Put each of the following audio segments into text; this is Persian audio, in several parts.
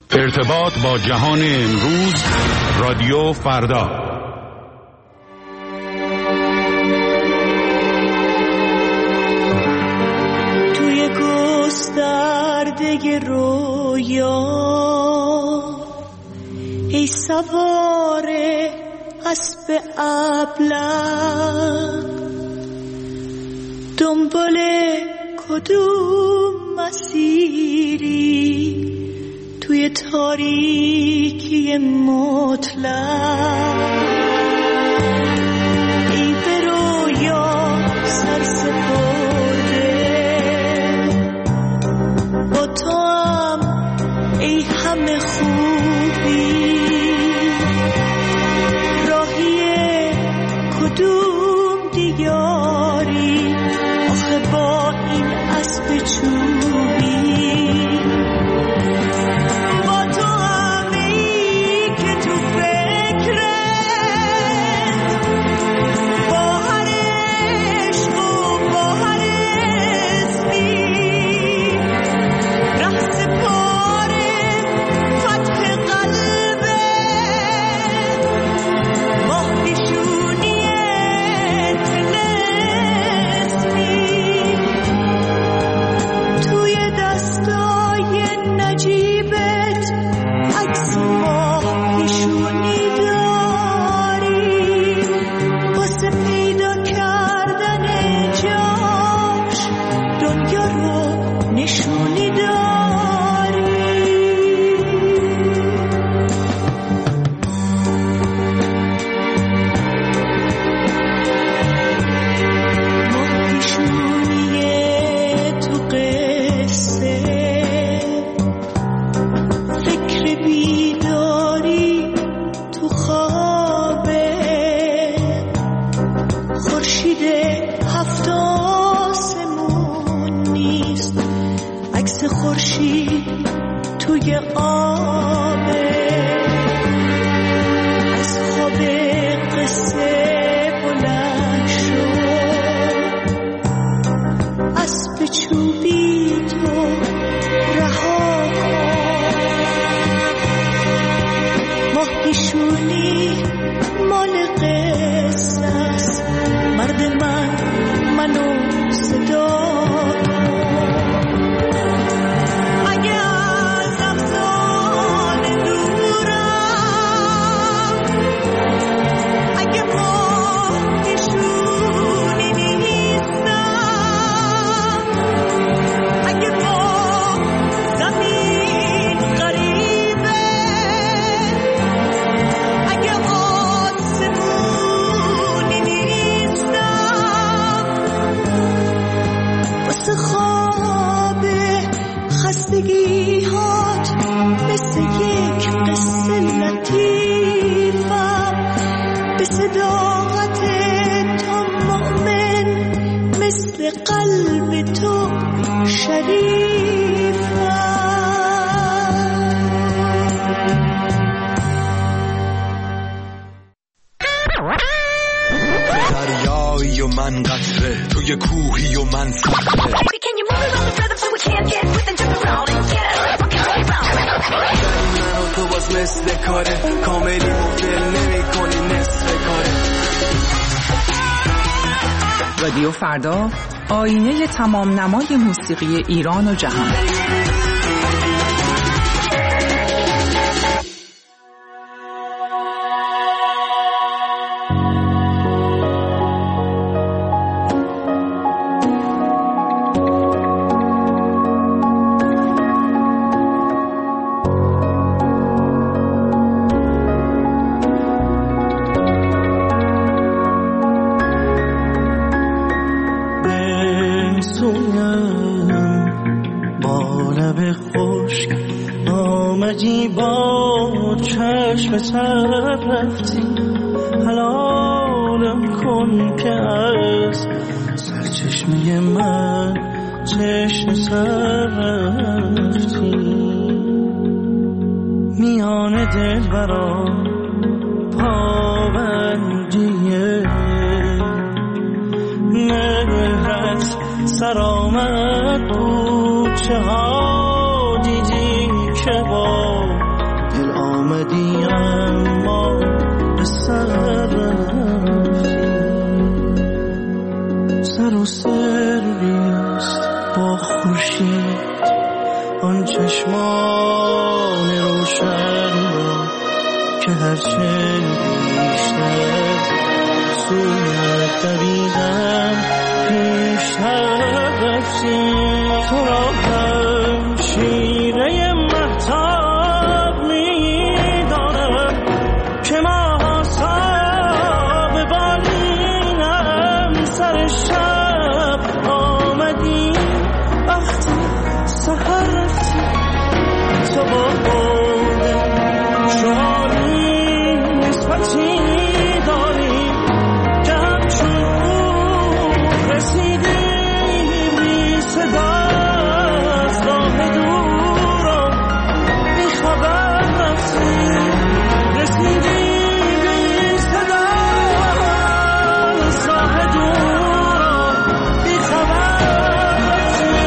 ارتباط با جهان امروز، رادیو فردا. توی گسترده رویا ای سوار اسب ابله، دنبال کدوم مسیری توی تاریکی مطلق؟ ای به رویا سر سپرده، با تو هم ای همه خوبی، راهی کدوم دیاری آخه با این اسب چوبی؟ دریایی و من قطره، توی کوهی و من صخره. در من و تو باز مثل کاره، کاملی مبدل نمی کنی نصف کاره. رادیو فردا، آینه تمام نمای موسیقی ایران و جهان. رفتی حلالم کن که از سرچشمه من چشم سر رفتی، میان دل برا پابندیه مهرت سرآمد بود، چه ها دیدی که با و سریست با خورشید آن چشمان روشن را که هرچه بیشتر سویت دویدم پیشتر رفتی. تو را هم شیره مهتاب می‌دانم که ماه صاحب بالینم سر شب آمدی وقتی سحر رفتی. تو با بوده شماری نسبتی داری که همچون رسیدی بی صدا از راه دور و بی خبر رفتی. رسیدی بی صدا از راه دور و بی خبر رفتی.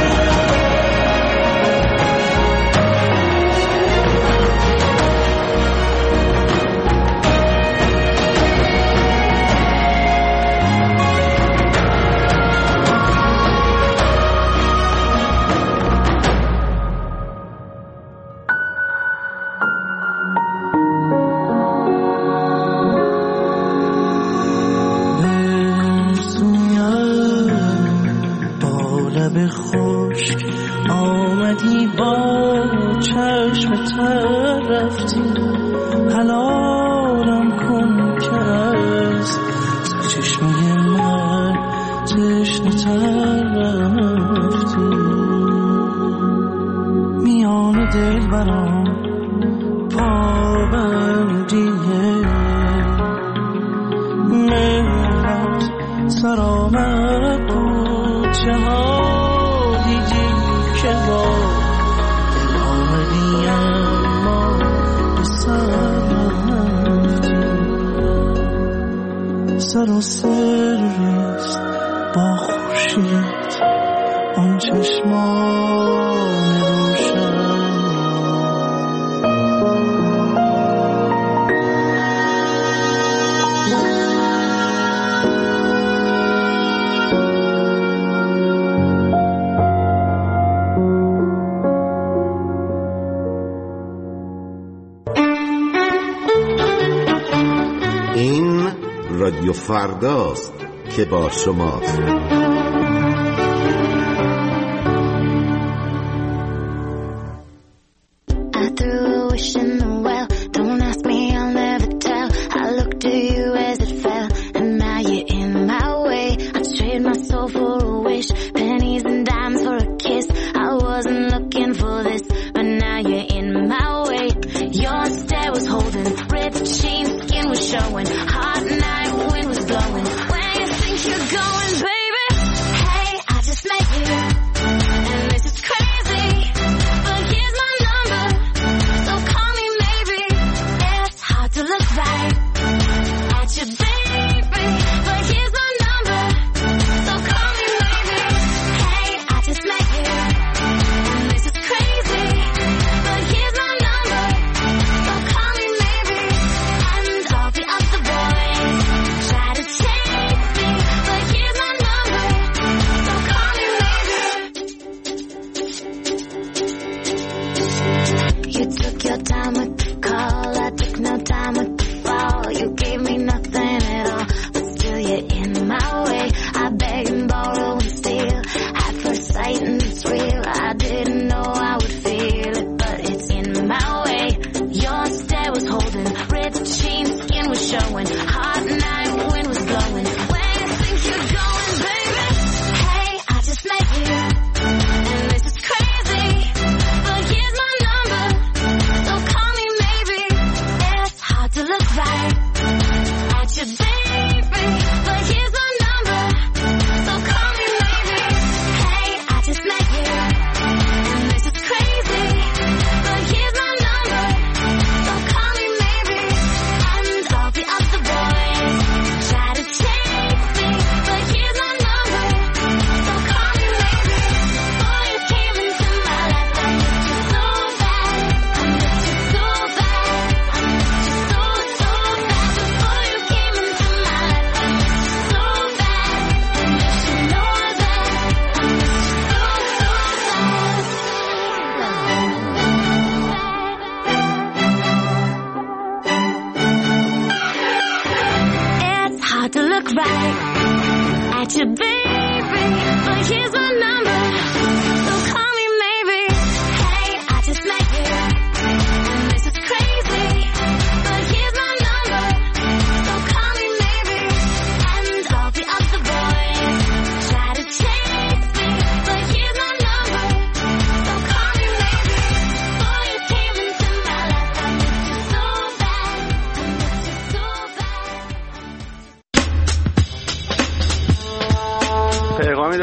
لب خشک آمدی با چشم تر رفتی. حلالم کن که از چشمه من تشنه تر رفتی. میان دل برام پابندیه مهرت سرآمد بود چها دیدی که با دل آمدی اما به سر رفتی. سر و سریست با خورشید آن چشمان روشن. رادیو فرداست که با شماست.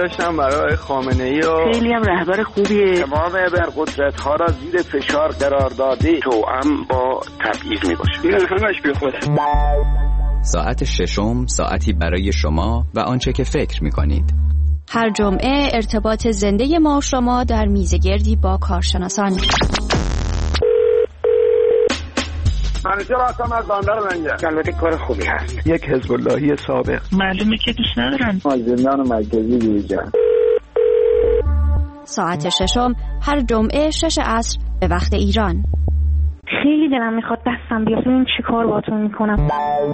داشتم برای خامنه‌ای و خیلی هم رهبر خوبیه. تمام ابرقدرت‌ها را زیر فشار قرار داده توأم با تبعیض میباشه. این همش بی خوده. ساعت ششم ساعتی برای شما و آنچه که فکر می‌کنید. هر جمعه ارتباط زنده ما و شما در میزگردی با کارشناسان. منیجر هستم از بندر منجر. البته کار خوبی هست. یک حزب اللهی سابق. معلومه که دوست ندارن. از زندان مرکزی بیرون. ساعت ششم هر جمعه 6 عصر به وقت ایران. خیلی دلم میخواد دستم بیاد. این چی کار باتون میکنم؟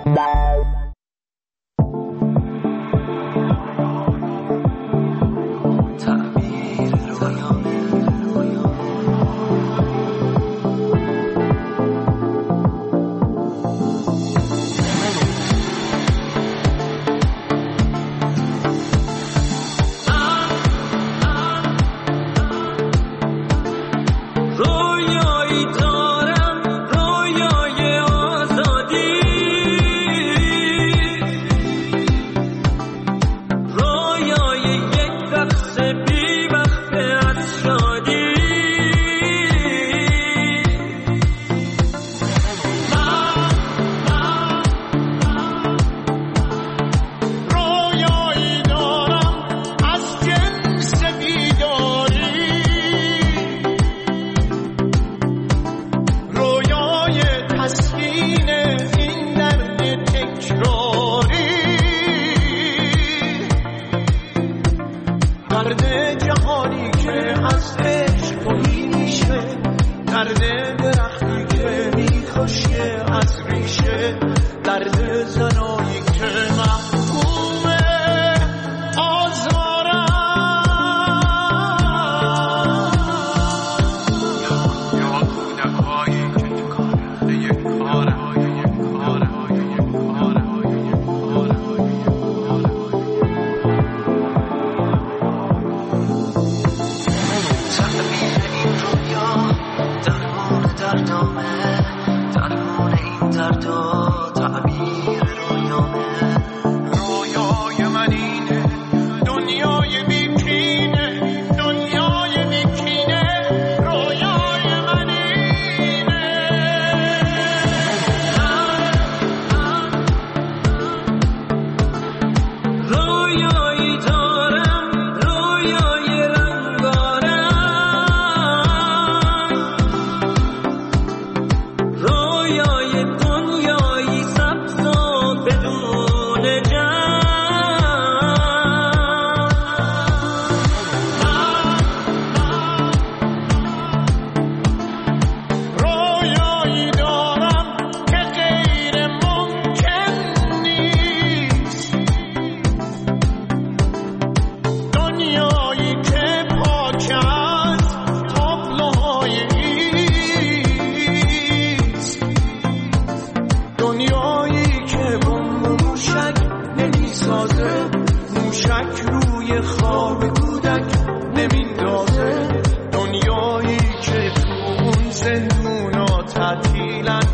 موشک روی خواب کودک نمیندازه. دنیایی که تو اون زندونا تعطیلن